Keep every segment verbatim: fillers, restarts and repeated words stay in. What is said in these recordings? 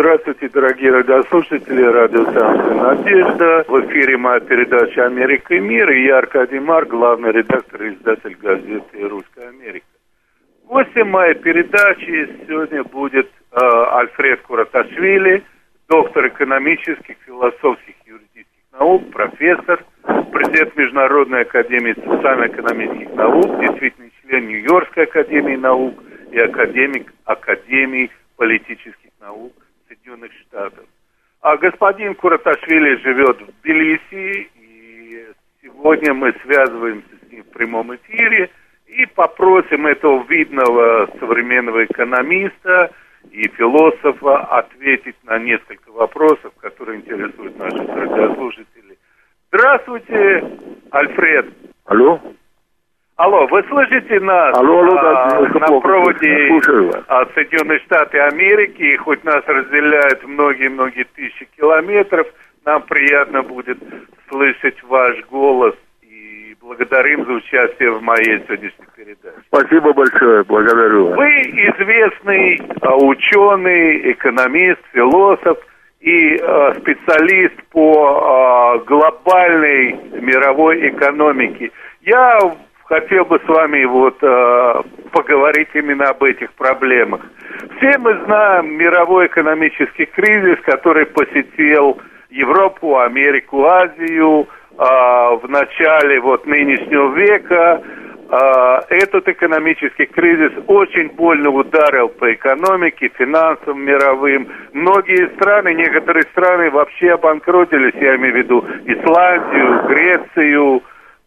Здравствуйте, дорогие радиослушатели, радиостанции «Надежда». В эфире моя передача «Америка и мир», и я, Аркадий Марк, главный редактор и издатель газеты «Русская Америка». Гостем моей передачи сегодня будет э, Альфред Кураташвили, доктор экономических, философских и юридических наук, профессор, президент Международной академии социально-экономических наук, действительный член Нью-Йоркской академии наук и академик Академии политических наук Соединенных Штатов. А господин Кураташвили живет в Тбилиси, и сегодня мы связываемся с ним в прямом эфире и попросим этого видного современного экономиста и философа ответить на несколько вопросов, которые интересуют наших радиослушателей. Здравствуйте, Альфред. Алло. Алло, вы слышите нас? Алло, алло, да, а, на плохо, проводе а, Соединенные Штаты Америки, и хоть нас разделяют многие-многие тысячи километров, нам приятно будет слышать ваш голос, и благодарим за участие в моей сегодняшней передаче. Спасибо большое, благодарю вас. Вы известный а, ученый, экономист, философ и а, специалист по а, глобальной мировой экономике. Я хотел бы с вами вот э, поговорить именно об этих проблемах. Все мы знаем мировой экономический кризис, который посетил Европу, Америку, Азию э, в начале вот нынешнего века. Э, этот экономический кризис очень больно ударил по экономике, финансам мировым. Многие страны, некоторые страны вообще обанкротились, я имею в виду Исландию, Грецию,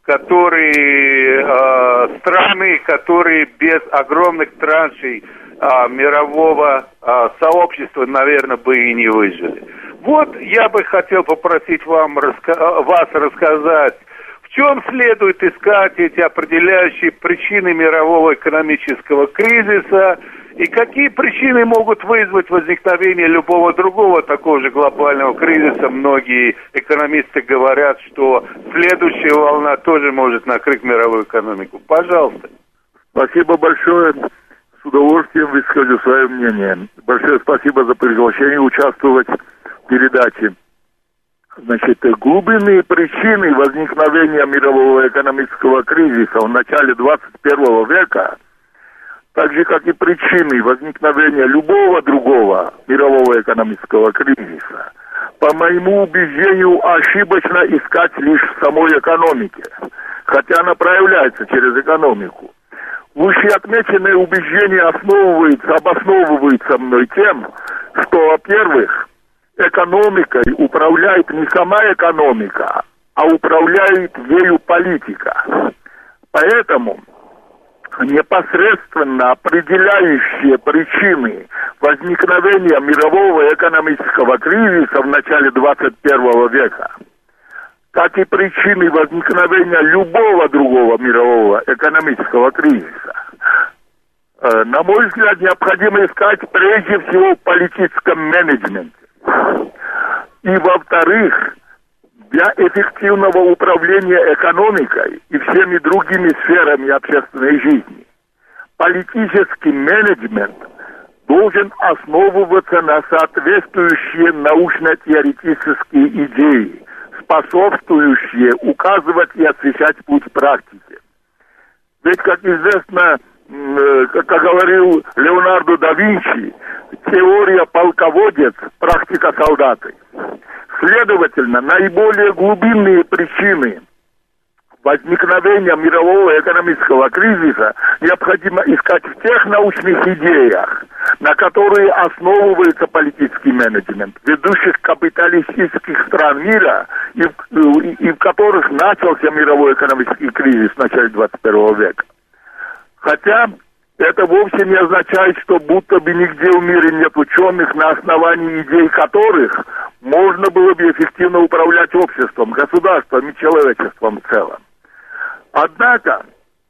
которые э, страны, которые без огромных траншей э, мирового э, сообщества, наверное, бы и не выжили. Вот я бы хотел попросить вам, раска- вас рассказать, в чем следует искать эти определяющие причины мирового экономического кризиса и какие причины могут вызвать возникновение любого другого такого же глобального кризиса. Многие экономисты говорят, что следующая волна тоже может накрыть мировую экономику. Пожалуйста. Спасибо большое. С удовольствием выскажу свое мнение. Большое спасибо за приглашение участвовать в передаче. Значит, глубинные причины возникновения мирового экономического кризиса в начале двадцать первого века, так же, как и причины возникновения любого другого мирового экономического кризиса, по моему убеждению, ошибочно искать лишь в самой экономике, хотя она проявляется через экономику. Вышеотмеченное убеждение основывается, обосновывается мной тем, что, во-первых, экономикой управляет не сама экономика, а управляет ею политика. Поэтому непосредственно определяющие причины возникновения мирового экономического кризиса в начале двадцать первого века, как и причины возникновения любого другого мирового экономического кризиса, на мой взгляд, необходимо искать прежде всего в политическом менеджменте. И, во-вторых, для эффективного управления экономикой и всеми другими сферами общественной жизни политический менеджмент должен основываться на соответствующие научно-теоретические идеи, способствующие указывать и освещать путь практики. Ведь, как известно, как говорил Леонардо да Винчи, теория полководец, практика солдаты. Следовательно, наиболее глубинные причины возникновения мирового экономического кризиса необходимо искать в тех научных идеях, на которые основывается политический менеджмент ведущих капиталистических стран мира, и в, и, и в которых начался мировой экономический кризис в начале двадцать первого века. Хотя это вовсе не означает, что будто бы нигде в мире нет ученых, на основании идей которых можно было бы эффективно управлять обществом, государством и человечеством в целом. Однако,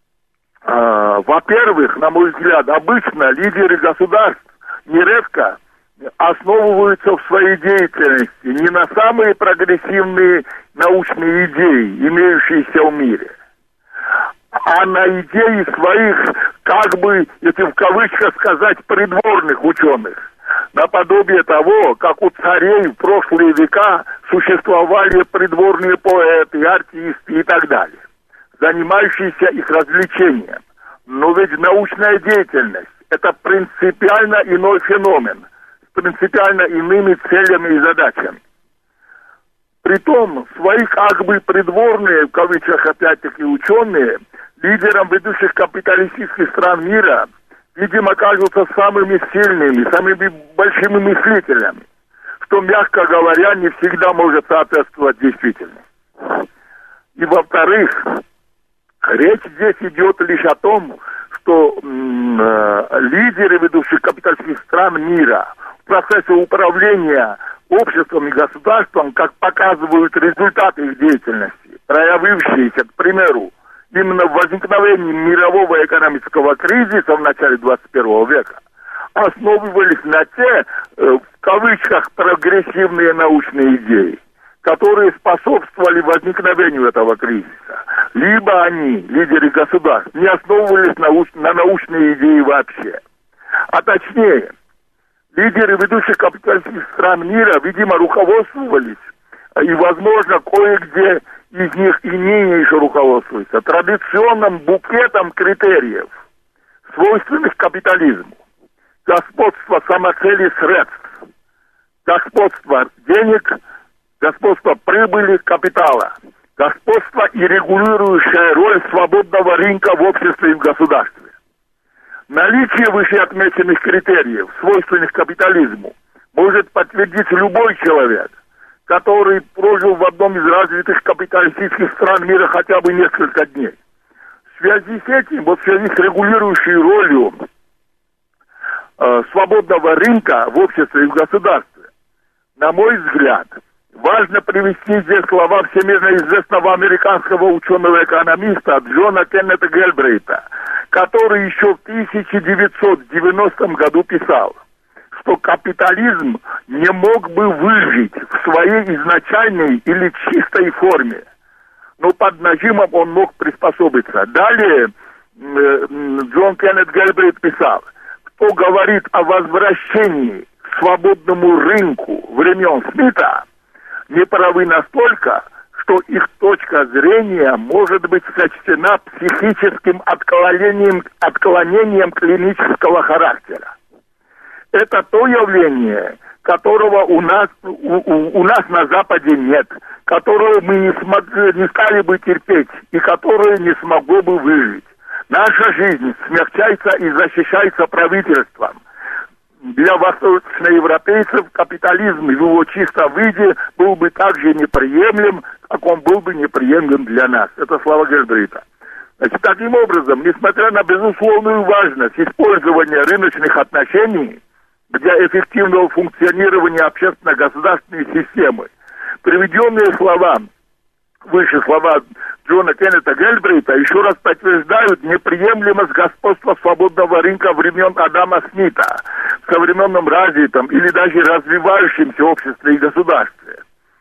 э, во-первых, на мой взгляд, обычно лидеры государств нередко основываются в своей деятельности не на самые прогрессивные научные идеи, имеющиеся в мире, а на идеи своих, как бы, если в кавычках сказать, придворных ученых, наподобие того, как у царей в прошлые века существовали придворные поэты, артисты и так далее, занимающиеся их развлечением. Но ведь научная деятельность – это принципиально иной феномен, с принципиально иными целями и задачами. Притом, свои как бы придворные, в кавычках опять-таки ученые, лидерам ведущих капиталистических стран мира, видимо, кажутся самыми сильными, самыми большими мыслителями, что, мягко говоря, не всегда может соответствовать действительности. И, во-вторых, речь здесь идет лишь о том, что м- э, лидеры ведущих капиталистических стран мира в процессе управления обществом и государством, как показывают результаты их деятельности, проявившиеся, к примеру, именно в возникновении мирового экономического кризиса в начале двадцать первого века, основывались на те, э, в кавычках, прогрессивные научные идеи, которые способствовали возникновению этого кризиса. Либо они, лидеры государств, не основывались на, науч- на научные идеи вообще. А точнее, лидеры ведущих капиталистических стран мира, видимо, руководствовались, и, возможно, кое-где из них и ныне еще руководствуются, традиционным букетом критериев, свойственных капитализму. Господство самоцели средств, господство денег, господство прибыли капитала, господство и регулирующая роль свободного рынка в обществе и в государстве. Наличие вышеотмеченных критериев, свойственных капитализму, может подтвердить любой человек, который прожил в одном из развитых капиталистических стран мира хотя бы несколько дней. В связи с этим, вот в связи с регулирующей ролью э, свободного рынка в обществе и в государстве, на мой взгляд, важно привести здесь слова всемирно известного американского ученого-экономиста Джона Кеннета Гельбрейта, который еще в тысяча девятьсот девяностом году писал, что капитализм не мог бы выжить в своей изначальной или чистой форме, но под нажимом он мог приспособиться. Далее Джон Кеннет Гельбрейт писал, кто говорит о возвращении к свободному рынку времен Смита, не правы настолько, что их точка зрения может быть сочтена психическим отклонением, отклонением клинического характера. Это то явление, которого у нас, у, у, у нас на Западе нет, которое мы не, смогли, не стали бы терпеть и которое не смогло бы выжить. Наша жизнь смягчается и защищается правительством. Для восточноевропейцев капитализм в его чистом виде был бы так же неприемлем, как он был бы неприемлем для нас. Это слова Гельбрейта. Значит, таким образом, несмотря на безусловную важность использования рыночных отношений для эффективного функционирования общественно-государственной системы, приведенные слова, выше слова Джона Кеннета Гельбрейта еще раз подтверждают неприемлемость господства свободного рынка времен Адама Смита в современном развитом или даже развивающемся обществе и государстве.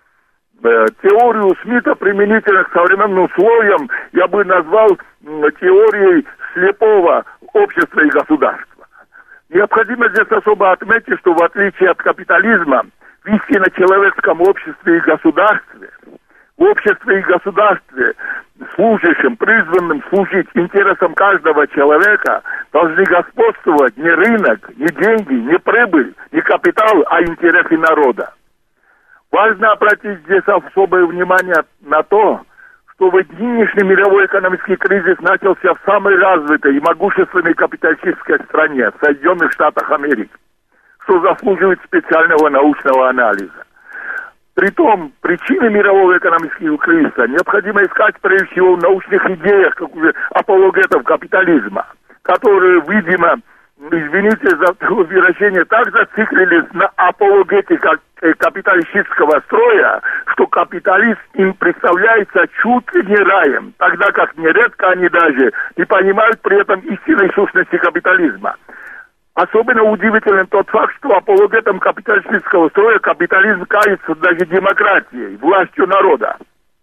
Теорию Смита применительно к современным условиям я бы назвал теорией слепого общества и государства. Необходимо здесь особо отметить, что в отличие от капитализма, в истинно человеческом обществе и государстве, в обществе и государстве, служащим, призванным служить интересам каждого человека, должны господствовать не рынок, не деньги, не прибыль, не капитал, а интересы народа. Важно обратить здесь особое внимание на то, что в нынешний мировой экономический кризис начался в самой развитой и могущественной капиталистической стране, в Соединенных Штатах Америки, что заслуживает специального научного анализа. Притом, причины мирового экономического кризиса необходимо искать прежде всего в научных идеях, как уже апологетов капитализма, которые, видимо, извините за выражение, так зациклились на апологетике капиталистического строя, что капитализм им представляется чуть ли не раем, тогда как нередко они даже не понимают при этом истинной сущности капитализма. Особенно удивителен тот факт, что апологетом капиталистического строя капитализм кажется даже демократией, властью народа.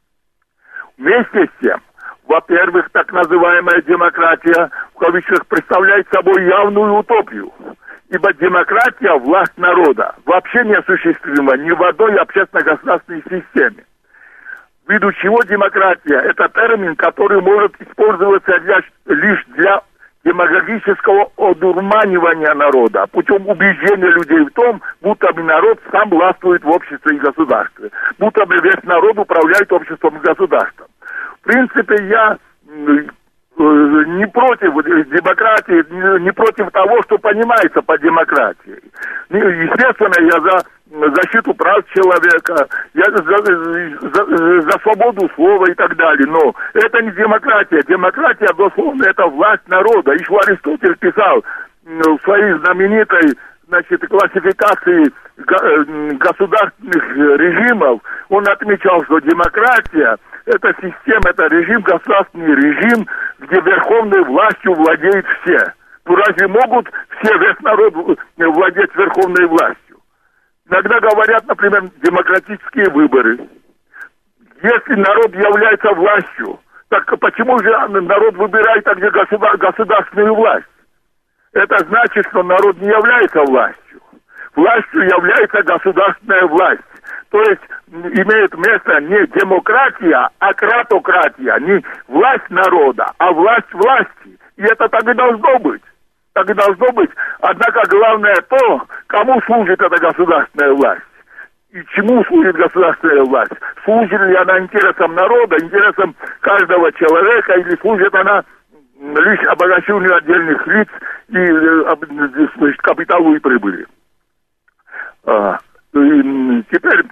Вместе с тем, во-первых, так называемая демократия в кавычках представляет собой явную утопию. Ибо демократия – власть народа. Вообще неосуществима ни в одной общественно-государственной системе. Ввиду чего демократия – это термин, который может использоваться лишь для демагогического одурманивания народа, путем убеждения людей в том, будто бы народ сам властвует в обществе и государстве, будто бы весь народ управляет обществом и государством. В принципе, я не против демократии, не против того, что понимается под демократией. Естественно, я за защиту прав человека, я за, за, за свободу слова и так далее. Но это не демократия. Демократия, дословно, это власть народа. Еще Аристотель писал в своей знаменитой, значит, классификации государственных режимов, он отмечал, что демократия – это система, это режим, государственный режим, где верховной властью владеют все. Ну разве могут все, весь народ владеть верховной властью? Иногда говорят, например, демократические выборы. Если народ является властью, так почему же народ выбирает также государ- государственную власть? Это значит, что народ не является властью. Властью является государственная власть. То есть имеет место не демократия, а кратократия. Не власть народа, а власть власти. И это так и должно быть. Так и должно быть. Однако главное то, кому служит эта государственная власть. И чему служит государственная власть? Служит ли она интересам народа, интересам каждого человека, или служит она лишь обогащению отдельных лиц и капиталу и прибыли? И теперь,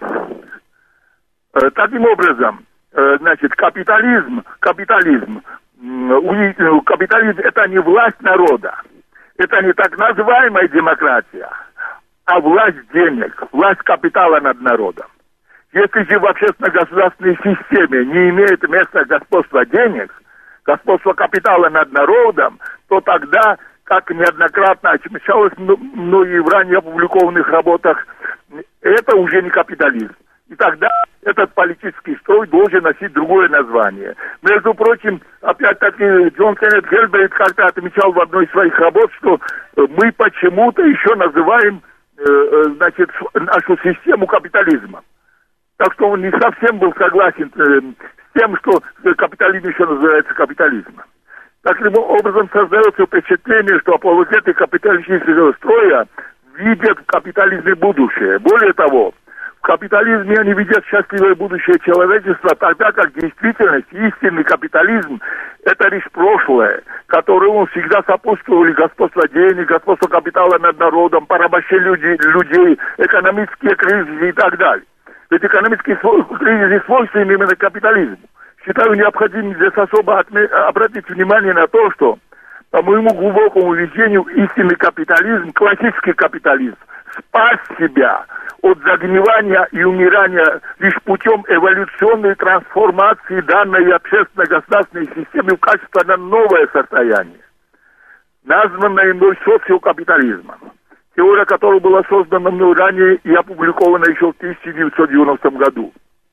таким образом, значит, капитализм, капитализм, капитализм это не власть народа. Это не так называемая демократия, а власть денег, власть капитала над народом. Если же в общественно-государственной системе не имеет места господства денег, господства капитала над народом, то тогда, как неоднократно отмечалось мною в ранее опубликованных работах, это уже не капитализм. И тогда этот политический строй должен носить другое название. Между прочим, опять-таки, Джон Кеннет Гельбрейт как-то отмечал в одной из своих работ, что мы почему-то еще называем, э, значит, нашу систему капитализмом. Так что он не совсем был согласен э, с тем, что капитализм еще называется капитализмом. Таким образом, создается впечатление, что апологеты капиталистического строя видят в капитализме будущее. Более того, в капитализме они видят счастливое будущее человечества, тогда как действительность, истинный капитализм – это лишь прошлое, которому всегда сопутствовали господство денег, господство капитала над народом, порабощение людей, людей, экономические кризисы и так далее. Ведь экономические кризисы свойственны именно капитализму. Считаю необходимым здесь особо отме- обратить внимание на то, что, по моему глубокому убеждению, истинный капитализм, классический капитализм, спас себя от загнивания и умирания лишь путем эволюционной трансформации данной общественно-государственной системы в качестве на новое состояние, названное мной социокапитализмом, теория которого была создана мной ранее и опубликована еще в тысяча девятьсот девяностом году.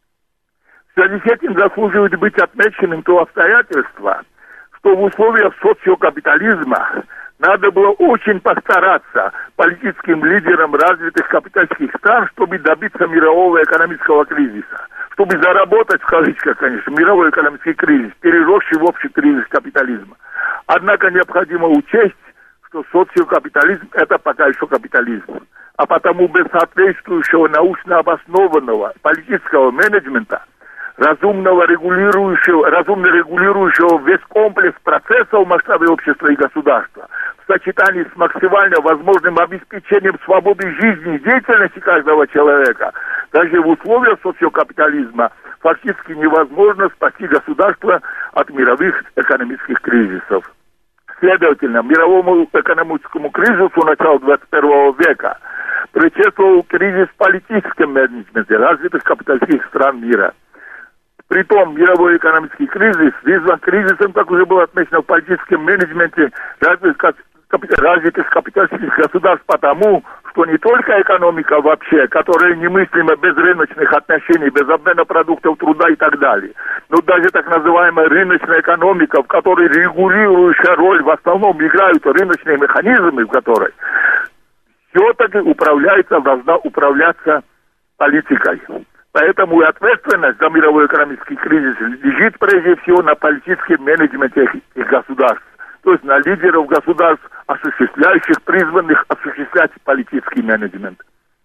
В связи с этим заслуживает быть отмеченным то обстоятельство, что в условиях социокапитализма надо было очень постараться политическим лидерам развитых капиталистских стран, чтобы добиться мирового экономического кризиса, чтобы заработать, в кавычках, конечно, мировой экономический кризис, переросший в общий кризис капитализма. Однако необходимо учесть, что социокапитализм – это пока еще капитализм. А потому без соответствующего научно обоснованного политического менеджмента, разумного регулирующего, разумно регулирующего весь комплекс процессов в масштабе общества и государства, в сочетании с максимально возможным обеспечением свободы жизни и деятельности каждого человека, даже в условиях социокапитализма фактически невозможно спасти государство от мировых экономических кризисов. Следовательно, мировому экономическому кризису начала двадцать первого века предшествовал кризис в политическом менеджменте развитых капиталистических стран мира. Притом мировой экономический кризис вызван кризисом, как уже было отмечено, в политическом менеджменте развитых капиталистических государств, потому что не только экономика вообще, которая немыслима без рыночных отношений, без обмена продуктов труда и так далее, но даже так называемая рыночная экономика, в которой регулирующая роль в основном играют рыночные механизмы, в которой все-таки управляется, должна управляться политикой. Поэтому и ответственность за мировой экономический кризис лежит прежде всего на политическом менеджменте этих государств. То есть на лидеров государств, осуществляющих, призванных осуществлять политический менеджмент.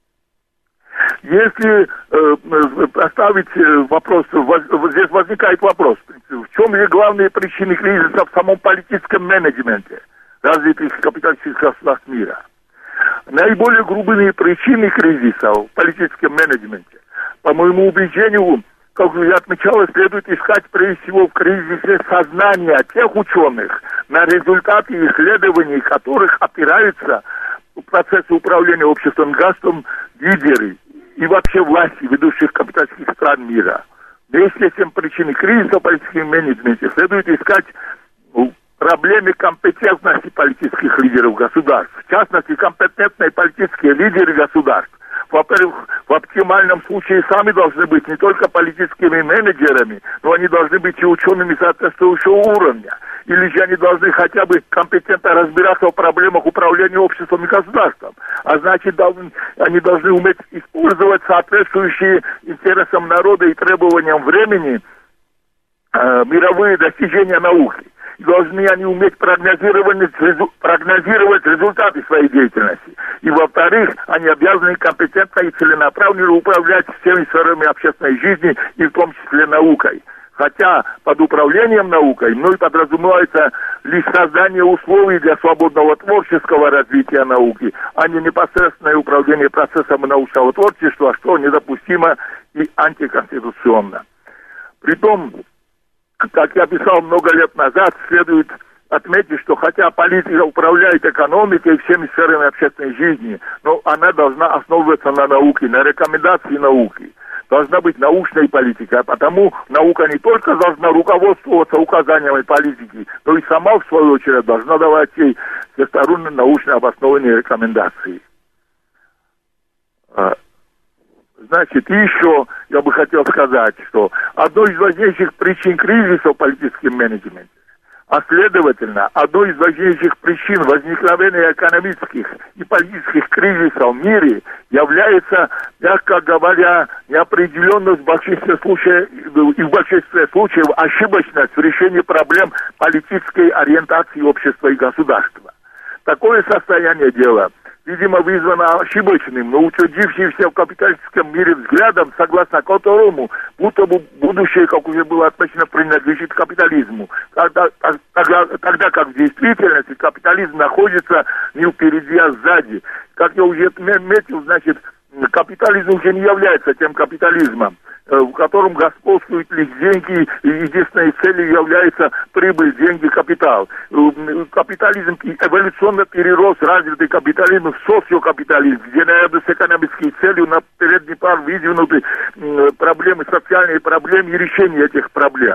Если э, поставить вопрос, воз, здесь возникает вопрос, в чем же главные причины кризиса в самом политическом менеджменте развитых капиталистических государств мира? Наиболее грубые причины кризиса в политическом менеджменте, по моему убеждению, как я отмечал, следует искать прежде всего в кризисе сознания тех ученых, на результаты исследований которых опираются в процессе управления обществом государством лидеры и вообще власти ведущих капиталистических стран мира. Вместе с тем причины кризиса в политическом менеджменте следует искать в проблеме компетентности политических лидеров государств. В частности, компетентные политические лидеры государств, во-первых, в оптимальном случае сами должны быть не только политическими менеджерами, но они должны быть и учеными соответствующего уровня. Или же они должны хотя бы компетентно разбираться в проблемах управления обществом и государством. А значит, должны, они должны уметь использовать соответствующие интересам народа и требованиям времени э, мировые достижения науки. И должны они уметь прогнозировать, прогнозировать результаты своей деятельности. И, во-вторых, они обязаны компетентно и целенаправленно управлять всеми сферами общественной жизни, и в том числе наукой. Хотя под управлением наукой, ну и подразумевается лишь создание условий для свободного творческого развития науки, а не непосредственное управление процессом научного творчества, что недопустимо и антиконституционно. Притом, как я писал много лет назад, следует отметить, что хотя политика управляет экономикой и всеми сферами общественной жизни, но она должна основываться на науке, на рекомендации науки. Должна быть научная политика, а потому наука не только должна руководствоваться указаниями политики, но и сама, в свою очередь, должна давать ей всесторонне научно обоснованные рекомендации. Значит, и еще я бы хотел сказать, что одной из важнейших причин кризиса в политическом менеджменте, а следовательно, одной из важнейших причин возникновения экономических и политических кризисов в мире является, мягко говоря, неопределенность в большинстве случаев, и в большинстве случаев ошибочность в решении проблем политической ориентации общества и государства. Такое состояние дела, видимо, вызвано ошибочным, но утвердившимся в капиталистическом мире взглядом, согласно которому будто бы будущее, как уже было отмечено, принадлежит капитализму, когда, тогда, тогда как в действительности капитализм находится не впереди, а сзади. Как я уже отметил, значит, капитализм уже не является тем капитализмом, в котором господствуют лишь деньги, и единственной целью является прибыль, деньги, капитал. Капитализм эволюционно перерос развитый капитализм в социокапитализм, где наряду с экономической целью на передний план выдвинуты проблемы, социальные проблемы и решение этих проблем.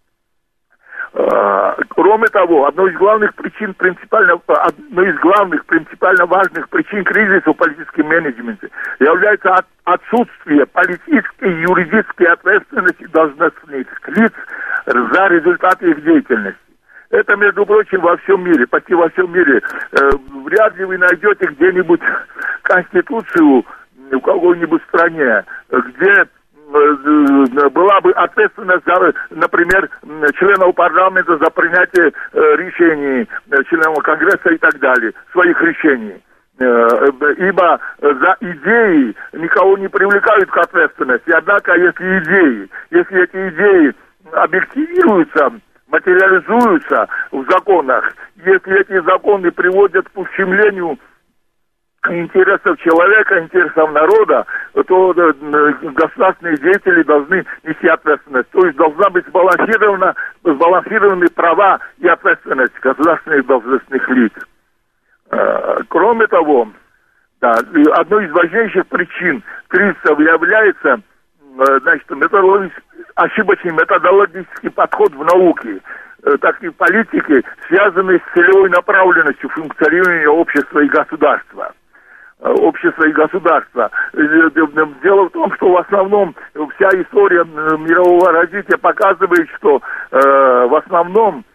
Кроме того, одной из главных причин, принципиально, одной из главных, принципиально важных причин кризиса в политическом менеджменте является от, отсутствие политической и юридической ответственности должностных лиц за результаты их деятельности. Это, между прочим, во всем мире, почти во всем мире. Э, вряд ли вы найдете где-нибудь конституцию в какой-нибудь стране, где была бы ответственность за, например, членов парламента за принятие э, решений, членов Конгресса и так далее, своих решений. Э, ибо за идеи никого не привлекают к ответственности. Однако, если идеи, если эти идеи объективируются, материализуются в законах, если эти законы приводят к ущемлению интересов человека, интересов народа, то государственные деятели должны нести ответственность. То есть должна быть сбалансирована, сбалансированы права и ответственность государственных должностных лиц. Кроме того, да, одной из важнейших причин кризиса является, значит, методологический, ошибочный методологический подход в науке, так и в политике, связанный с целевой направленностью функционирования общества и государства. Общества и государства. Дело в том, что в основном вся история мирового развития показывает, что э, в основном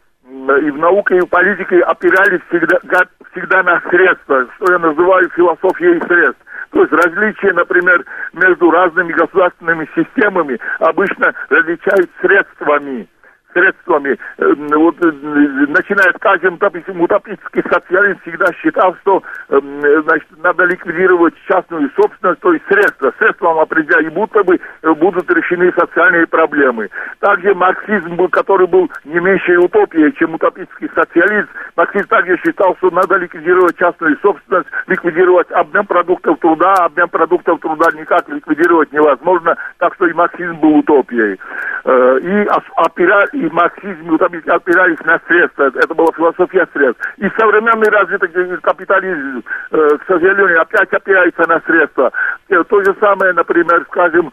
и в науке, и в политике опирались всегда, всегда на средства, что я называю философией средств. То есть различия, например, между разными государственными системами обычно различают средствами. средствами. Вот, начиная, скажем, допустим, утопический социализм всегда считал, что значит, надо ликвидировать частную собственность, то есть средства. Средством определяют, и будто бы будут решены социальные проблемы. Также марксизм, который был не меньшей утопией, чем утопический социализм, марксизм также считал, что надо ликвидировать частную собственность, ликвидировать обмен продуктов труда, обмен продуктов труда никак ликвидировать невозможно, так что и марксизм был утопией. И опирать и марксизм, и утопизм опирались на средства. Это была философия средств. И современный развитый капитализм, э, к сожалению, опять опирается на средства. То же самое, например, скажем,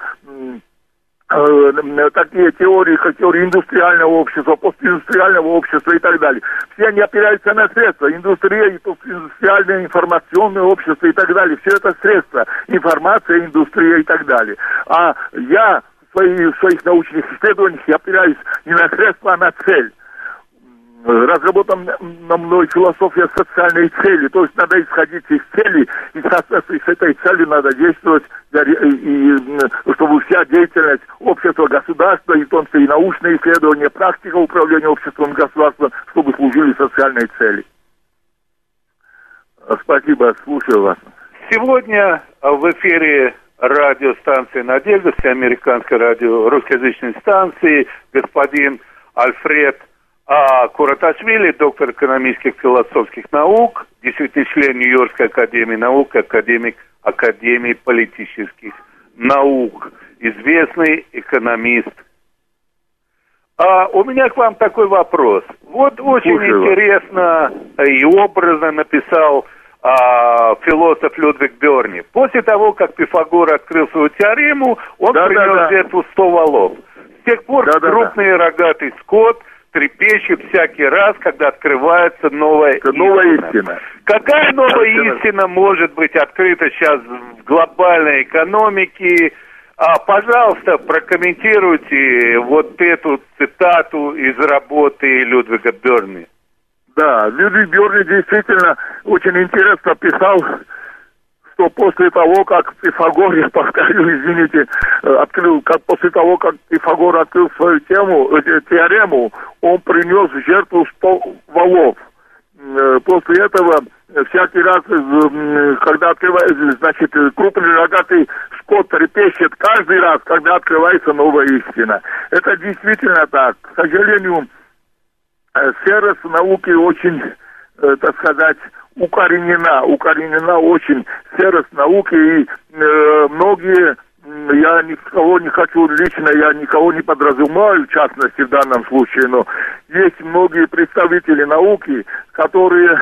э, такие теории, как теория индустриального общества, постиндустриального общества и так далее. Все они опираются на средства. Индустрия и постиндустриальное информационное общество и так далее. Все это средства. Информация, индустрия и так далее. А я в своих научных исследованиях я опираюсь не на средства, а на цель. Разработана мной философия социальной цели, то есть надо исходить из цели, и с этой целью надо действовать, и, чтобы вся деятельность общества, государства, и в том числе и научные исследования, практика управления обществом и государством, чтобы служили социальной цели. Спасибо, слушаю вас. Сегодня в эфире радиостанции «Надежда», всеамериканской радио русскоязычной станции, господин Альфред а, Кураташвили, доктор экономических философских наук, действительно член Нью-Йоркской академии наук, академик Академии политических наук, известный экономист. А у меня к вам такой вопрос. Вот очень Слушаю. интересно и образно написал А, философ Людвиг Бёрни. После того, как Пифагор открыл свою теорему, он да, принес да, да. жертву сто волов. С тех пор да, крупный да, да. рогатый скот трепещет всякий раз, когда открывается новая истина. новая истина. Какая новая истина. истина может быть открыта сейчас в глобальной экономике? А, пожалуйста, прокомментируйте вот эту цитату из работы Людвига Бёрни. Да, Людвиг Бёрни действительно очень интересно писал, что после того, как Пифагор, я повторю, извините, открыл, как после того, как Пифагор открыл свою тему, теорему, он принес в жертву сто волов. После этого всякий раз, когда открывается, значит, крупный рогатый скот трепещет каждый раз, когда открывается новая истина. Это действительно так. К сожалению, серость науки очень, э, так сказать, укоренена, укоренена очень серость науки, и э, многие, я никого не хочу лично, я никого не подразумеваю, в частности, в данном случае, но есть многие представители науки, которые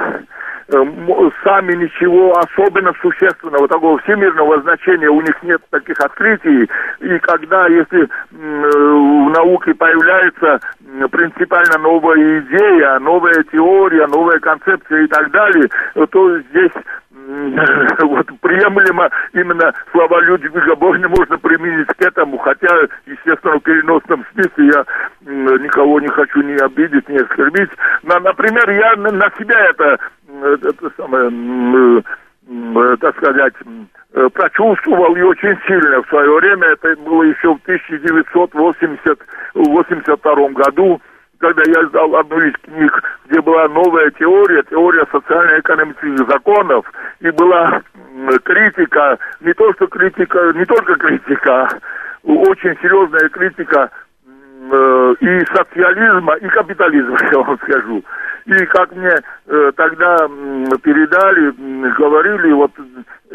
сами ничего особенно существенного, такого всемирного значения у них нет таких открытий, и когда, если в науке появляется принципиально новая идея, новая теория, новая концепция и так далее, то здесь вот приемлемо именно слова Людвига Бёрни можно применить к этому, хотя, естественно, в переносном смысле я никого не хочу ни обидеть, ни оскорбить. Но, например, я на себя это, это самое, так сказать, прочувствовал и очень сильно в свое время. Это было еще в тысяча девятьсот восемьдесят втором году, когда я издал одну из книг, где была новая теория, теория социально-экономических законов, и была критика, не то что критика, не только критика, очень серьезная критика э, и социализма, и капитализма, я вам скажу. И как мне э, тогда э, передали, э, говорили вот э,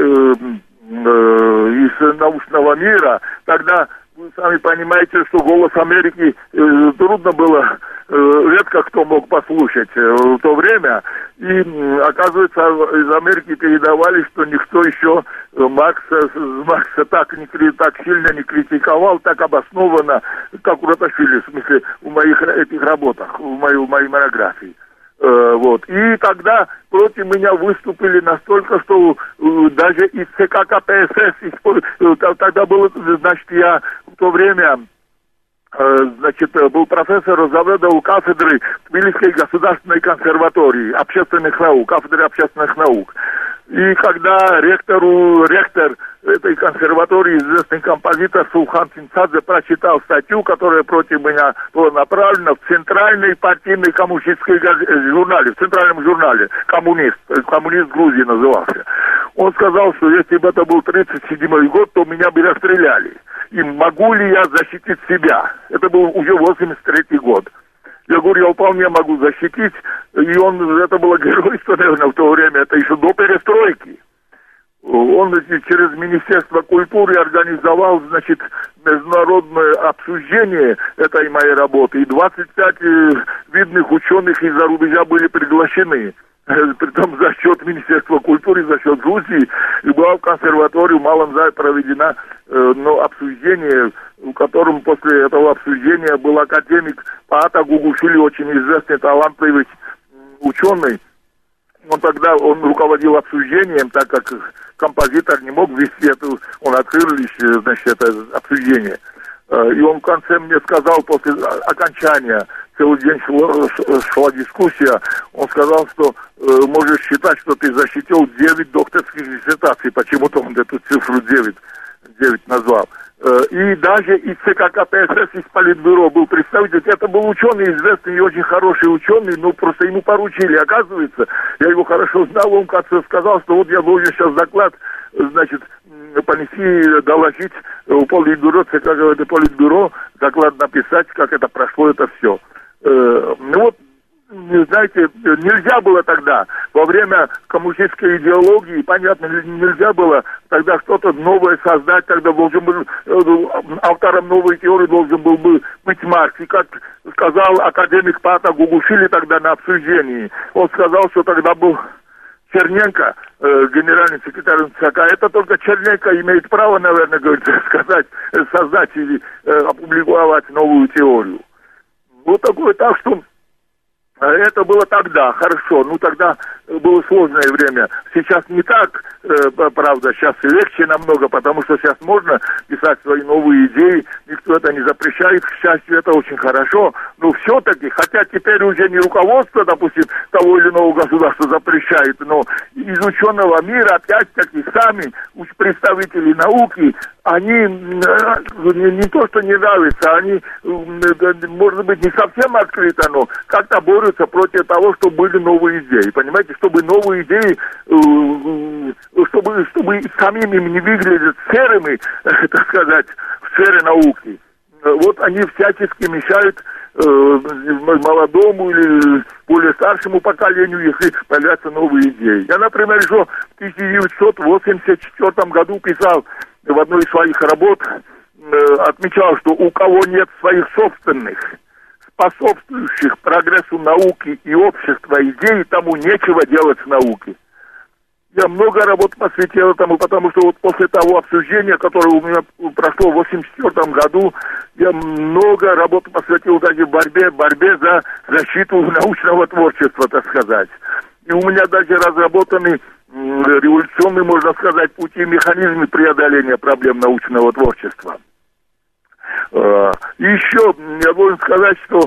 э, из научного мира, тогда вы сами понимаете, что «Голос Америки» э, трудно было, э, редко кто мог послушать э, в то время. И, э, оказывается, из Америки передавали, что никто еще Маркса, Маркса так, не, так сильно не критиковал, так обоснованно, как Кураташвили, в смысле, в моих этих работах, в моей, в моей монографии. Вот. И тогда против меня выступили настолько, что даже из ЦК КПСС, тогда было, значит, я в то время значит, был профессор, заведовал кафедрой Тбилисской государственной консерватории общественных наук, кафедры общественных наук. И когда ректору, ректор этой консерватории, известный композитор Сулхан Цинцадзе, прочитал статью, которая против меня была направлена в центральной партийной коммунистической журнале, в центральном журнале, коммунист, коммунист Грузии назывался. Он сказал, что если бы это был тридцать седьмой год, то меня бы расстреляли. И могу ли я защитить себя? Это был уже восемьдесят третий год. Я говорю, я вполне могу защитить. И он, это было геройство, наверное, в то время, это еще до перестройки. Он через Министерство культуры организовал, значит, международное обсуждение этой моей работы. И двадцать пять видных ученых из-за рубежа были приглашены. Притом за счет Министерства культуры, за счет Грузии. И была в консерватории в Малом зале проведена э, ну, обсуждение, в котором после этого обсуждения был академик Паата Гугушвили, очень известный, талантливый ученый. Он тогда он руководил обсуждением, так как композитор не мог вести это, он открыл лишь, значит, это обсуждение. И он в конце мне сказал, после окончания, целый день шла, шла дискуссия, он сказал, что э, можешь считать, что ты защитил девять докторских диссертаций, почему-то он эту цифру девять, девять назвал. Э, и даже из ЦК КПСС, из Политбюро был представитель, это был ученый, известный и очень хороший ученый, но просто ему поручили, оказывается, я его хорошо знал, он как-то сказал, что вот я должен сейчас доклад, значит, понести, доложить в Политбюро, ЦК Политбюро, доклад написать, как это прошло, это все. Э, ну вот, знаете, нельзя было тогда, во время коммунистической идеологии, понятно, нельзя было тогда что-то новое создать, тогда должен был, автором новой теории должен был быть Маркс. И как сказал академик Паата Гугушвили тогда на обсуждении, он сказал, что тогда был Черненко, э, генеральный секретарь ЦК, это только Черненко имеет право, наверное, говорит, сказать, создать или э, опубликовать новую теорию. Вот такое, так что это было тогда, хорошо, ну тогда было сложное время. Сейчас не так, э, правда, сейчас легче намного, потому что сейчас можно писать свои новые идеи, никто это не запрещает, к счастью, это очень хорошо, но все-таки, хотя теперь уже не руководство, допустим, того или иного государства запрещает, но из ученого мира, опять-таки, сами представители науки, они не, не то, что не нравятся, они, может быть, не совсем открыто, но как-то борются против того, чтобы были новые идеи. Понимаете, чтобы новые идеи, чтобы, чтобы самим им не выглядеть серыми, так сказать, в сфере науки. Вот они всячески мешают молодому или более старшему поколению, если появляются новые идеи. Я, например, еще в тысяча девятьсот восемьдесят четвёртом году писал в одной из своих работ, э, отмечал, что у кого нет своих собственных, способствующих прогрессу науки и общества идей, тому нечего делать в науке. Я много работ посвятил этому, потому что вот после того обсуждения, которое у меня прошло в восемьдесят четвёртом году, я много работ посвятил даже борьбе, борьбе за защиту научного творчества, так сказать. И у меня даже разработаны революционные, можно сказать, пути, механизмы преодоления проблем научного творчества. И еще я должен сказать, что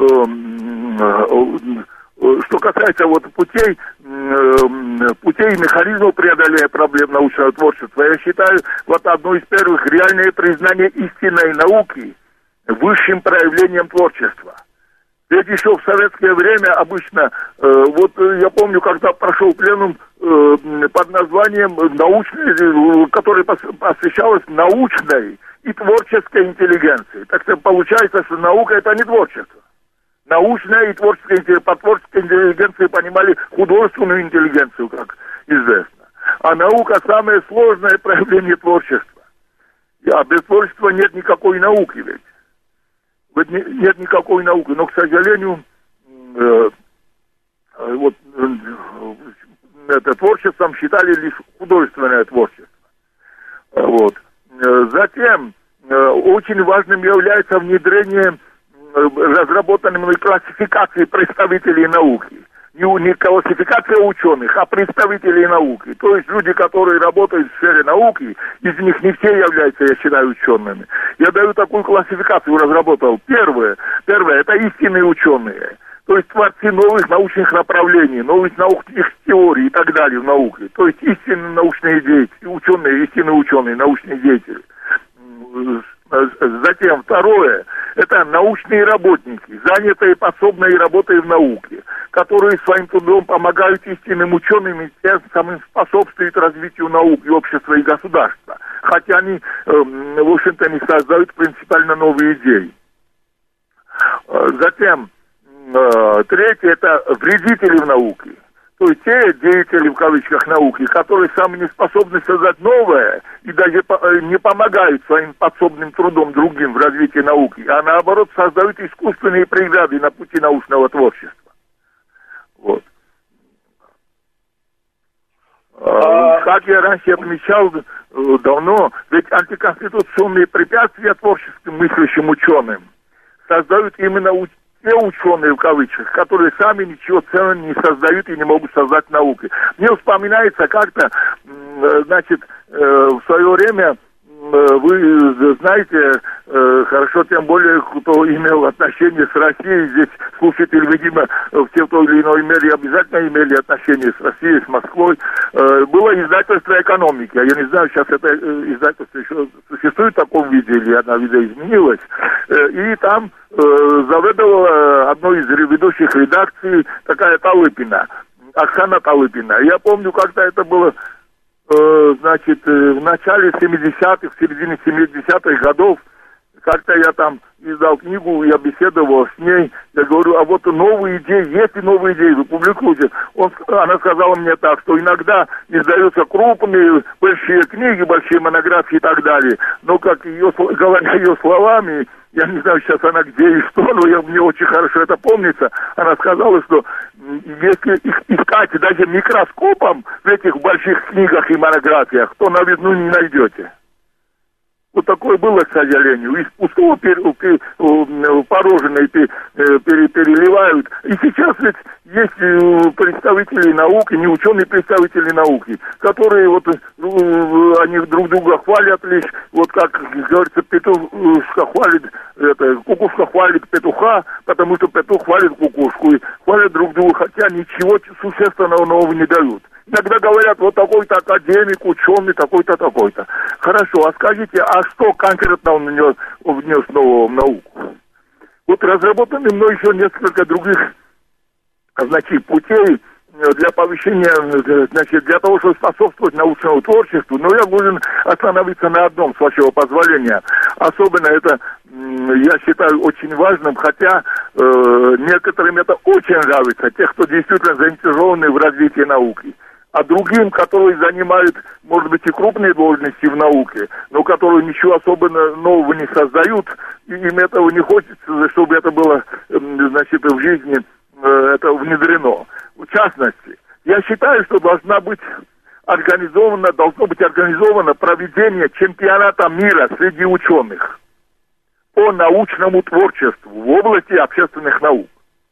что касается вот путей, путей и механизмов преодоления проблем научного творчества, я считаю, вот одно из первых реальное признание истинной науки высшим проявлением творчества. Ведь еще в советское время обычно, э, вот я помню, когда прошел пленум э, под названием научный, который посвящалось научной и творческой интеллигенции. Так что получается, что наука это не творчество. Научная и творческая интеллигенция, под творческой интеллигенцией понимали художественную интеллигенцию, как известно. А наука самое сложное проявление творчества. А без творчества нет никакой науки ведь. Нет никакой науки, но, к сожалению, э, вот, э, это творчеством считали лишь художественное творчество. Вот. Затем э, очень важным является внедрение э, разработанной классификации представителей науки. Не, не классификация ученых, а представителей науки. То есть люди, которые работают в сфере науки, из них не все являются, я считаю, учеными. Я даю такую классификацию, разработал. Первое, первое это истинные ученые. То есть творцы новых научных направлений, новых научных теорий и так далее в науке. То есть истинные научные деятели, ученые, истинные ученые, научные деятели. Затем второе, это научные работники, занятые пособной работой в науке, которые своим трудом помогают истинным ученым и тем самым способствуют развитию науки, общества и государства. Хотя они, в общем-то, не создают принципиально новые идеи. Затем, третье, это вредители в науке. То есть те деятели, в кавычках, науки, которые сами не способны создать новое и даже не помогают своим подсобным трудом другим в развитии науки, а наоборот создают искусственные преграды на пути научного творчества. Вот. А... Как я раньше отмечал давно, ведь антиконституционные препятствия творческим мыслящим ученым создают именно ученые. Те ученые, в кавычках, которые сами ничего ценного не создают и не могут создать науки. Мне вспоминается как-то, значит, в свое время, вы знаете, хорошо, тем более, кто имел отношение с Россией, здесь слушатели, видимо, в те в той или иной мере обязательно имели отношение с Россией, с Москвой. Было издательство «Экономики». Я не знаю, сейчас это издательство еще существует в таком виде, или оно видоизменилось. И там заведовала одной из ведущих редакций такая Талыпина, Оксана Талыпина. Я помню, когда это было, значит, в начале семидесятых, в середине семидесятых годов, как-то я там издал книгу, я беседовал с ней, я говорю, а вот новые идеи, есть ли новые идеи, вы публикуете. Он, она сказала мне так, что иногда издаются крупные, большие книги, большие монографии и так далее, но, как ее, говоря ее словами, я не знаю сейчас она где и что, но я, мне очень хорошо это помнится, она сказала, что если их искать даже микроскопом в этих больших книгах и монографиях, то на виду не найдете. Вот такое было, к сожалению. Из пустого пороженное переливают. И сейчас ведь есть представители науки, не ученые представители науки, которые вот они друг друга хвалят лишь, вот как говорится, петушка хвалит, это, кукушка хвалит петуха, потому что петух хвалит кукушку, и хвалят друг друга, хотя ничего существенного нового не дают. Иногда говорят, вот такой-то академик, ученый, такой-то, такой-то. Хорошо, а скажите, а что конкретно он внес, внес нового в науку? Вот разработаны мной еще несколько других, значит, путей для повышения, значит, для того, чтобы способствовать научному творчеству, но я должен остановиться на одном, с вашего позволения. Особенно это, я считаю, очень важным, хотя э, некоторым это очень нравится, тех, кто действительно заинтересованы в развитии науки. А другим, которые занимают, может быть, и крупные должности в науке, но которые ничего особенно нового не создают, и им этого не хочется, чтобы это было, значит, в жизни это внедрено. В частности, я считаю, что должна быть организовано, должно быть организовано проведение чемпионата мира среди ученых по научному творчеству в области общественных наук.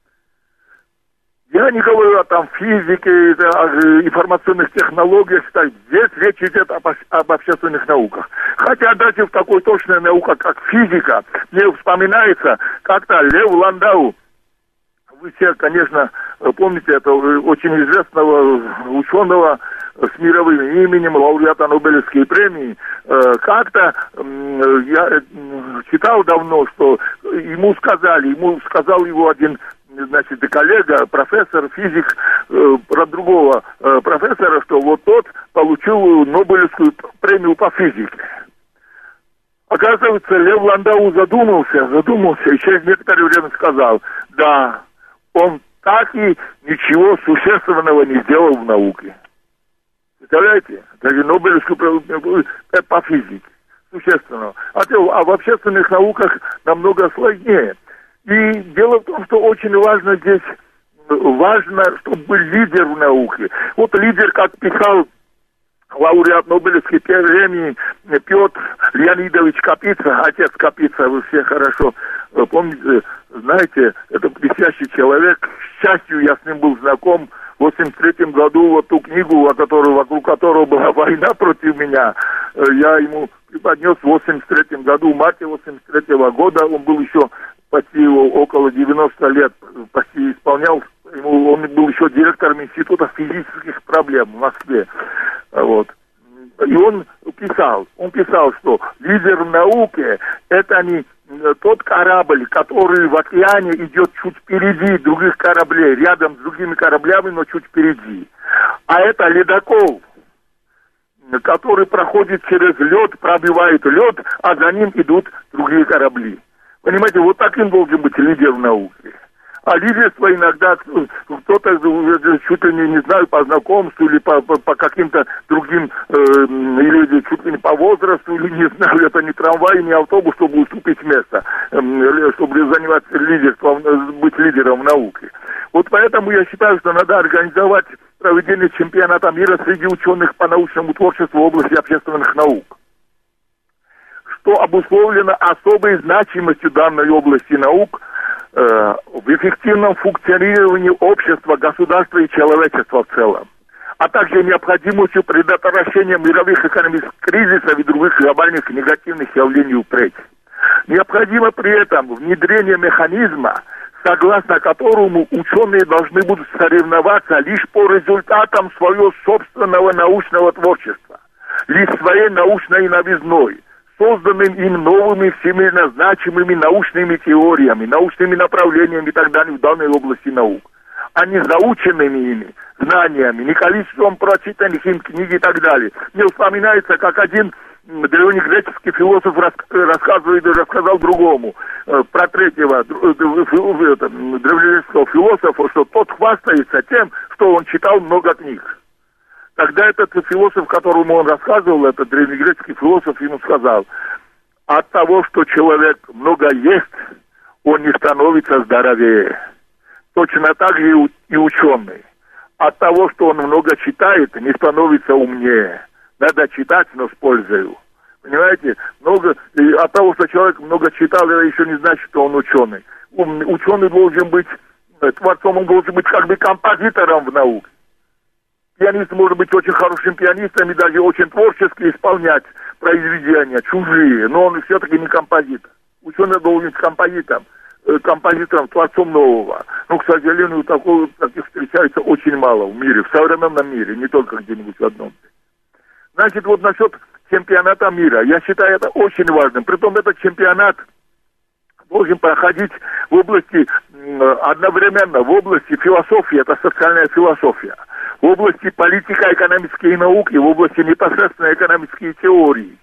Я не говорю о там физике, о информационных технологиях, здесь речь идет об, об общественных науках. Хотя даже в такой точной науке, как физика, мне вспоминается как-то Лев Ландау. Вы все, конечно, помните этого очень известного ученого с мировым именем, лауреата Нобелевской премии. Как-то я читал давно, что ему сказали, ему сказал его один, значит, коллега, профессор, физик, э, про другого э, профессора, что вот тот получил Нобелевскую премию по физике. Оказывается, Лев Ландау задумался, задумался, и через некоторое время сказал, да, он так и ничего существенного не сделал в науке. Представляете? Даже Нобелевскую премию по физике существенного. А, а в общественных науках намного сложнее. И дело в том, что очень важно здесь, важно, чтобы был лидер в науке. Вот лидер, как писал лауреат Нобелевской премии Петр Леонидович Капица, отец Капица, вы все хорошо помните, знаете, это блестящий человек, к счастью, я с ним был знаком в восемьдесят третьем году, вот ту книгу, о которой, вокруг которой была война против меня, я ему преподнес в восемьдесят третьем году, в марте восемьдесят третьего года, он был еще почти около девяноста лет, почти исполнял, ему, он был еще директором Института физических проблем в Москве, вот. И он писал, он писал, что лидер в науке – это не тот корабль, который в океане идет чуть впереди других кораблей, рядом с другими кораблями, но чуть впереди. А это ледокол, который проходит через лед, пробивает лед, а за ним идут другие корабли. Понимаете, вот таким должен быть лидер в науке. А лидерство иногда кто-то, чуть ли не, не знаю, по знакомству или по, по, по каким-то другим, э, или чуть ли не по возрасту, или не знаю, это не трамвай, не автобус, чтобы уступить место, э, чтобы заниматься лидерством, быть лидером в науке. Вот поэтому я считаю, что надо организовать проведение чемпионата мира среди ученых по научному творчеству в области общественных наук, что обусловлено особой значимостью данной области наук в эффективном функционировании общества, государства и человечества в целом, а также необходимостью предотвращения мировых экономических кризисов и других глобальных негативных явлений впредь. Необходимо при этом внедрение механизма, согласно которому ученые должны будут соревноваться лишь по результатам своего собственного научного творчества, лишь своей научной новизной, созданным им новыми всемирно значимыми научными теориями, научными направлениями и так далее в данной области наук, а не заученными ими знаниями, не количеством прочитанных им книг и так далее. Мне вспоминается, как один древнегреческий философ рассказывает, рассказал другому э, про третьего древнегреческого философа, что тот хвастается тем, что он читал много книг. Тогда этот философ, которому он рассказывал, этот древнегреческий философ, ему сказал: от того, что человек много ест, он не становится здоровее. Точно так же и ученый. От того, что он много читает, не становится умнее. Надо читать, но с пользой. Понимаете? Много, и от того, что человек много читал, это еще не значит, что он ученый. Ученый должен быть творцом, он должен быть как бы композитором в науке. Пианист может быть очень хорошим пианистом и даже очень творчески исполнять произведения чужие, но он все-таки не композитор. Ученый должен быть композитором, композитором, творцом нового. Но, к сожалению, такого, таких встречается очень мало в мире, в современном мире, не только где-нибудь в одном. Значит, вот насчет чемпионата мира, я считаю это очень важным. Притом этот чемпионат должен проходить в области, одновременно в области философии, это социальная философия, в области политико-экономической науки, в области непосредственно экономической теории.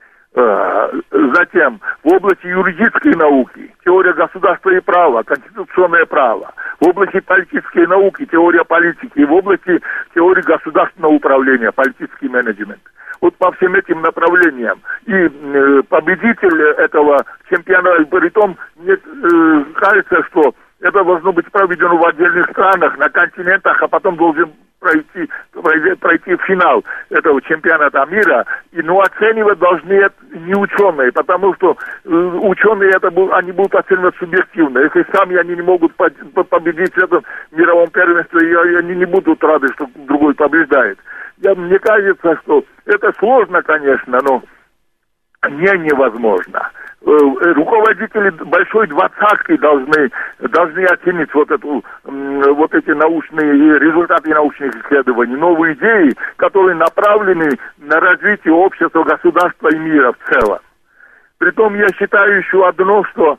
Затем в области юридической науки, теория государства и права, конституционное право. В области политической науки, теория политики. И в области теории государственного управления, политический менеджмент. Вот по всем этим направлениям. И э, победитель этого чемпионата, притом, мне э, кажется, что это должно быть проведено в отдельных странах, на континентах, а потом должен пройти, пройти в финал этого чемпионата мира. И, ну, оценивать должны не ученые, потому что э, ученые, это, они будут оценивать субъективно. Если сами они не могут победить в этом мировом первенстве, они не будут рады, что другой побеждает. Я, мне кажется, что это сложно, конечно, но не невозможно. Руководители большой двадцатки должны, должны оценить вот, эту, вот эти научные результаты научных исследований, новые идеи, которые направлены на развитие общества, государства и мира в целом. Притом я считаю еще одно, что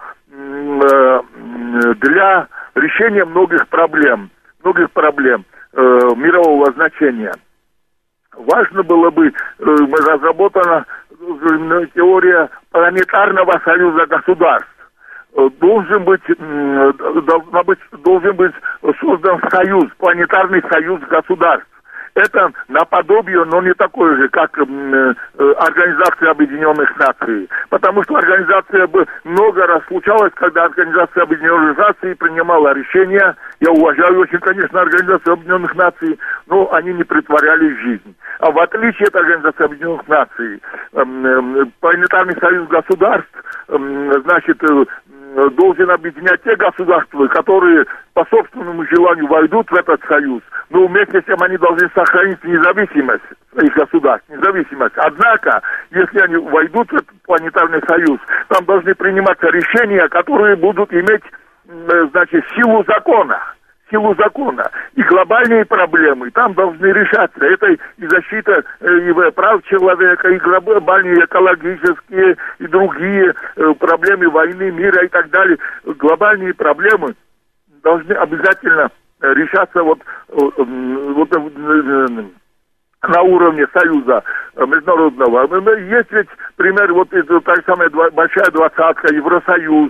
для решения многих проблем, многих проблем мирового значения важно было бы разработана теория планетарного союза государств. Должен быть, должна быть, должен быть создан союз, планетарный союз государств. Это наподобие, но не такое же, как э, Организация Объединенных Наций. Потому что организация бы много раз случалось, когда Организация Объединенных Наций принимала решения. Я уважаю очень, конечно, Организацию Объединенных Наций, но они не притворяли в жизнь. А в отличие от Организации Объединенных Наций, э, э, Планетарный союз государств, э, значит, э, должен объединять те государства, которые по собственному желанию войдут в этот союз, но вместе с тем они должны сохранить независимость своих государств, независимость. Однако, если они войдут в этот планетарный союз, там должны приниматься решения, которые будут иметь, значит, силу закона. силу закона. И глобальные проблемы там должны решаться. Это и защита и прав человека, и глобальные экологические, и другие проблемы войны, мира и так далее. Глобальные проблемы должны обязательно решаться вот, вот на уровне союза международного. Есть ведь пример, вот та самая большая двадцатка, Евросоюз,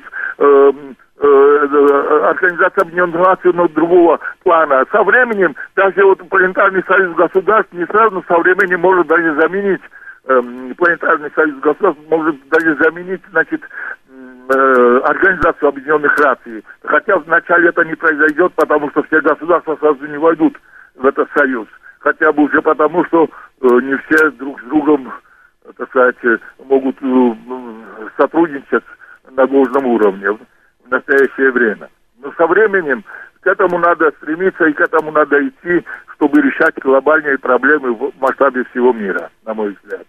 Организация Объединенных Наций, но другого плана. Со временем даже вот планетарный союз государств не сразу, но со временем может даже заменить э, планетарный союз государств, может даже заменить, значит, э, Организацию Объединенных Наций. Хотя вначале это не произойдет, потому что все государства сразу не войдут в этот союз. Хотя бы уже потому, что э, не все друг с другом, так сказать, могут э, сотрудничать на должном уровне в настоящее время. Но со временем к этому надо стремиться и к этому надо идти, чтобы решать глобальные проблемы в масштабе всего мира, на мой взгляд.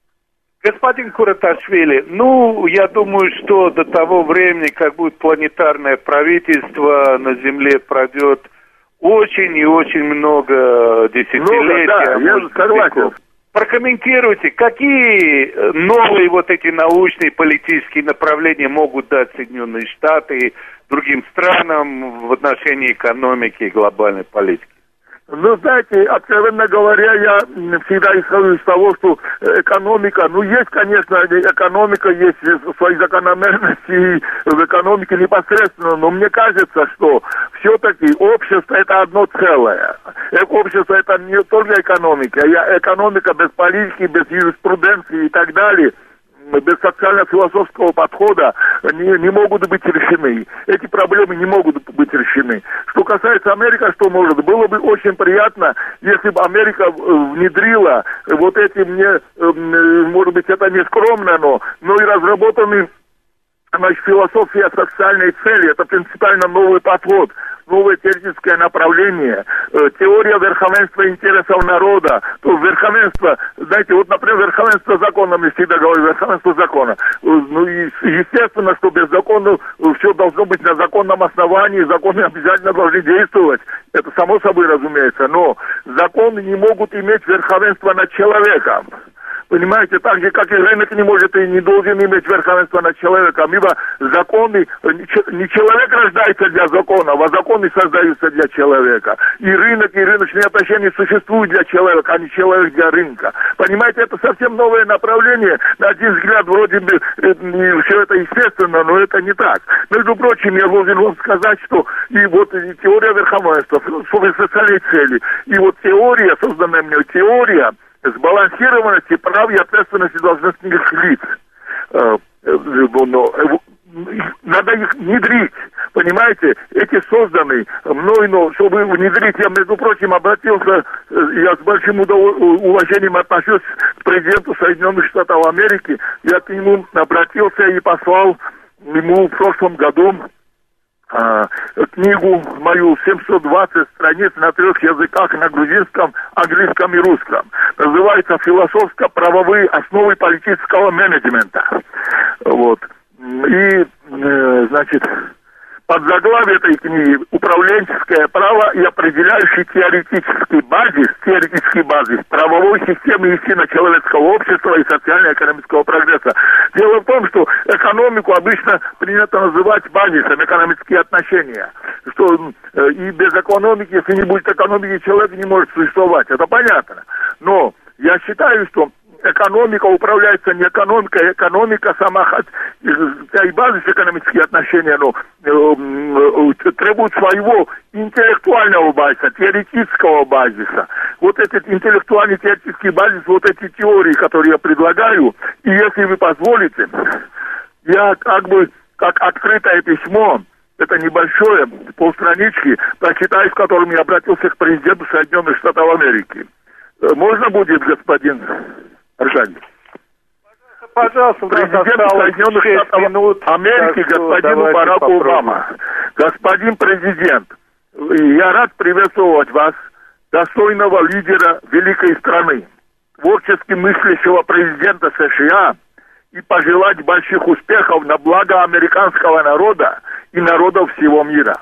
Господин Кураташвили, ну, я думаю, что до того времени, как будет планетарное правительство, на Земле пройдет очень и очень много десятилетий. Много, да, я согласен. Веков. Прокомментируйте, какие новые вот эти научные политические направления могут дать Соединенные Штаты другим странам в отношении экономики и глобальной политики? Ну, знаете, откровенно говоря, я всегда исхожу из того, что экономика, ну, есть, конечно, экономика, есть свои закономерности и в экономике непосредственно, но мне кажется, что все-таки общество это одно целое. Общество это не только экономика, а экономика без политики, без юриспруденции и так далее, без социально-философского подхода не, не могут быть решены. Эти проблемы не могут быть решены. Что касается Америки, что может, было бы очень приятно, если бы Америка внедрила вот эти, мне, может быть, это не скромно, но, но и разработанный, значит, философия социальной цели. Это принципиально новый подход, новое теоретическое направление, э, теория верховенства интересов народа, то верховенство, знаете, вот, например, верховенство закона, мы всегда говорим, верховенство закона. Э, ну, и, естественно, что без закона все должно быть на законном основании, законы обязательно должны действовать, это само собой разумеется, но законы не могут иметь верховенство над человеком. Понимаете, так же, как и рынок не может и не должен иметь верховенство над человеком, ибо законы, не человек рождается для законов, а законы создаются для человека. И рынок, и рыночные отношения существуют для человека, а не человек для рынка. Понимаете, это совсем новое направление. На один взгляд, вроде бы, все это естественно, но это не так. Между прочим, я должен вам сказать, что и вот и теория верховенства, философия социальной цели, и вот теория, созданная мной, теория сбалансированности прав и ответственности должностных лиц. Надо их внедрить, понимаете, эти созданы мной, но чтобы внедрить, я, между прочим, обратился, я с большим уважением отношусь к президенту Соединенных Штатов Америки, я к нему обратился и послал ему в прошлом году А, книгу мою семьсот двадцать страниц на трех языках, на грузинском, английском и русском. Называется «Философско-правовые основы политического менеджмента». Вот. И, э, значит, под заглавие этой книги «Управленческое право и определяющий теоретический базис, теоретический базис правовой системы истинно человеческого общества и социально-экономического прогресса». Дело в том, что экономику обычно принято называть базисом, экономические отношения. Что э, и без экономики, если не будет экономики, человек не может существовать. Это понятно. Но я считаю, что экономика управляется не экономикой, экономика сама, и базис экономические отношения, но э, э, требует своего интеллектуального базиса, теоретического базиса. Вот этот интеллектуальный теоретический базис, вот эти теории, которые я предлагаю, и если вы позволите, я как бы, как открытое письмо, это небольшое, полстранички, прочитаю, в котором я обратился к президенту Соединенных Штатов Америки. Можно будет, господин Аркадий? Пожалуйста, президенту Соединенных Штатов минут, Америки господину Бараку Обама. Господин президент, я рад приветствовать вас, достойного лидера великой страны, творчески мыслящего президента США, и пожелать больших успехов на благо американского народа и народов всего мира.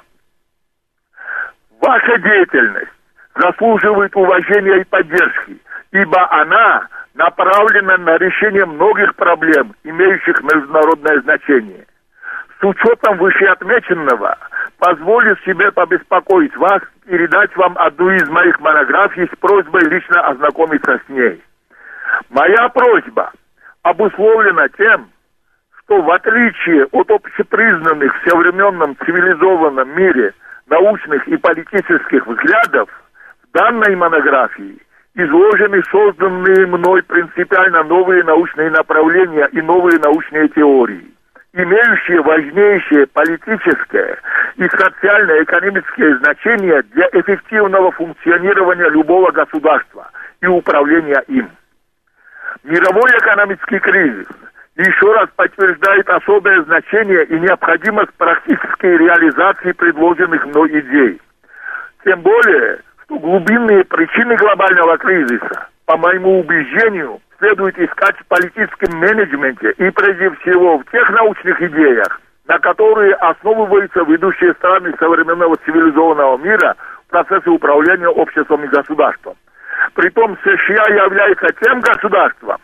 Ваша деятельность заслуживает уважения и поддержки, ибо она направлена на решение многих проблем, имеющих международное значение. С учетом вышеотмеченного, позволю себе побеспокоить вас, передать вам одну из моих монографий с просьбой лично ознакомиться с ней. Моя просьба обусловлена тем, что в отличие от общепризнанных в современном цивилизованном мире научных и политических взглядов, в данной монографии изложены созданные мной принципиально новые научные направления и новые научные теории, имеющие важнейшее политическое и социально-экономическое значение для эффективного функционирования любого государства и управления им. Мировой экономический кризис еще раз подтверждает особое значение и необходимость практической реализации предложенных мной идей. Тем более, что глубинные причины глобального кризиса, по моему убеждению, следует искать в политическом менеджменте и прежде всего в тех научных идеях, на которые основываются ведущие страны современного цивилизованного мира в процессе управления обществом и государством. Притом США является тем государством,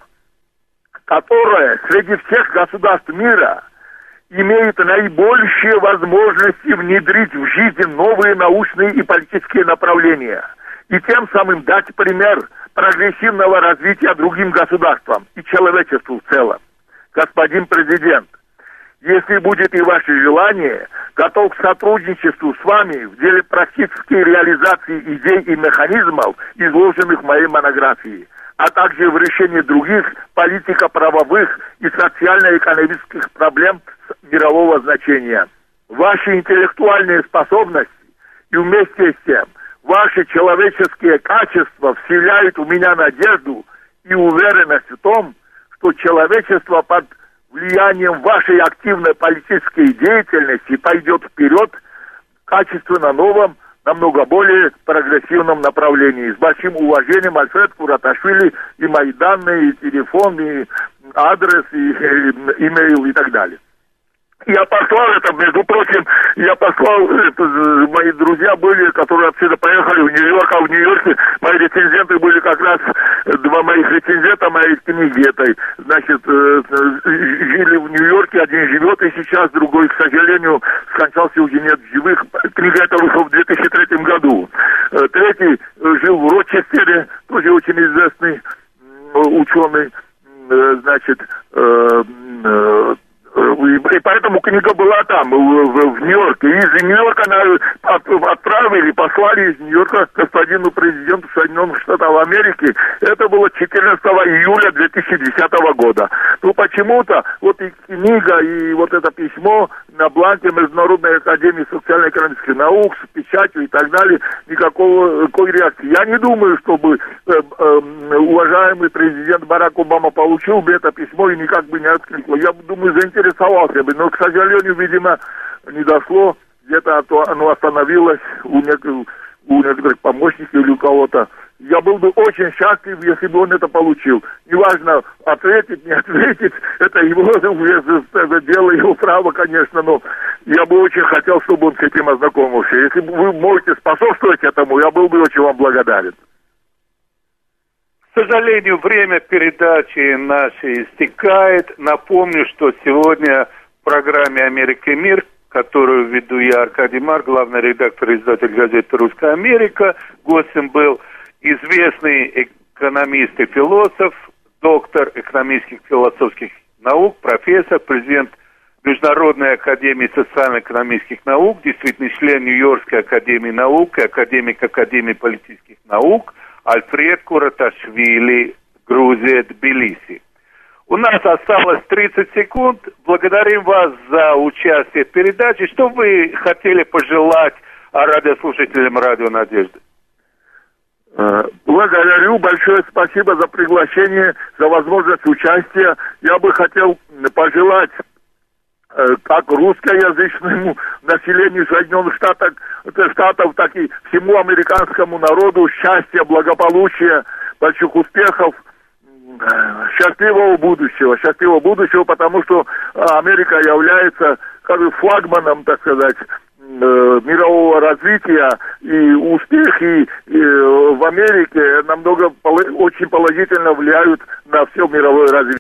которое среди всех государств мира имеет наибольшие возможности внедрить в жизнь новые научные и политические направления и тем самым дать пример прогрессивного развития другим государствам и человечеству в целом. Господин президент, если будет и ваше желание, готов к сотрудничеству с вами в деле практической реализации идей и механизмов, изложенных в моей монографии, а также в решении других политико-правовых и социально-экономических проблем мирового значения. Ваши интеллектуальные способности и вместе с тем ваши человеческие качества вселяют в меня надежду и уверенность в том, что человечество под влиянием вашей активной политической деятельности пойдет вперед в качественно новом, намного более прогрессивном направлении. С большим уважением, Альфред Кураташвили, и мои данные, и телефон, и адрес, и, и имейл и так далее. Я послал это, между прочим, я послал, это, мои друзья были, которые отсюда поехали в Нью-Йорк, а в Нью-Йорке мои рецензенты были как раз два моих рецензента моей книги этой, значит, жили в Нью-Йорке, один живет и сейчас, другой, к сожалению, скончался, уже нет в живых. Книга эта вышла в две тысячи третьем году. Третий жил в Рочестере, тоже очень известный ученый, значит, и поэтому книга была там, в, в, в Нью-Йорке. И из Нью-Йорка она отправили, послали из Нью-Йорка господину президенту Соединенных Штатов Америки. Это было четырнадцатого июля две тысячи десятого года. Ну, почему-то вот и книга, и вот это письмо на бланке Международной академии социально-экономических наук с печатью и так далее, никакого никакой реакции. Я не думаю, чтобы э, э, уважаемый президент Барак Обама получил бы это письмо и никак бы не откликнул. Я думаю, заинтересовался бы, но, к сожалению, видимо, не дошло, где-то оно остановилось у некоторых, у некоторых помощников или у кого-то. Я был бы очень счастлив, если бы он это получил. Неважно, ответить, не ответить, это его это дело, его право, конечно, но я бы очень хотел, чтобы он с этим ознакомился. Если вы можете способствовать этому, я был бы очень вам благодарен. К сожалению, время передачи нашей истекает. Напомню, что сегодня в программе «Америка и мир», которую веду я, Аркадий Марк, главный редактор и издатель газеты «Русская Америка», гостем был известный экономист и философ, доктор экономических философских наук, профессор, президент Международной академии социально-экономических наук, действительно член Нью-Йоркской академии наук и академик Академии политических наук Альфред Кураташвили, Грузия, Тбилиси. У нас осталось тридцать секунд. Благодарим вас за участие в передаче. Что вы хотели пожелать радиослушателям «Радио Надежды»? Благодарю, большое спасибо за приглашение, за возможность участия. Я бы хотел пожелать как русскоязычному населению Соединенных Штатов, Штатов, так и всему американскому народу счастья, благополучия, больших успехов, счастливого будущего, счастливого будущего, потому что Америка является как бы флагманом, так сказать, мирового развития, и успехи и в Америке намного очень положительно влияют на все мировое развитие.